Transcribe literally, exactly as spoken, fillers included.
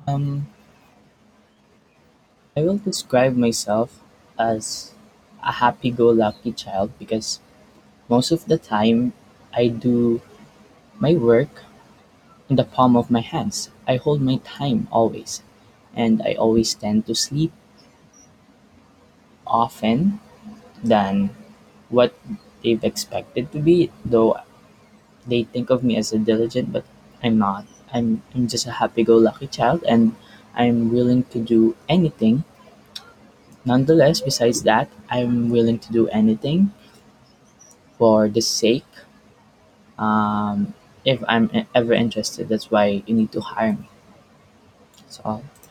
Um, I will describe myself as a happy-go-lucky child because most of the time I do my work in the palm of my hands. I hold my time always, and I always tend to sleep often than what they've expected to be, though they think of me as a diligent, but I'm not. I'm, I'm just a happy go lucky child, and I'm willing to do anything. Nonetheless, besides that, I'm willing to do anything for the sake. Um, if I'm e- ever interested, that's why you need to hire me. That's all.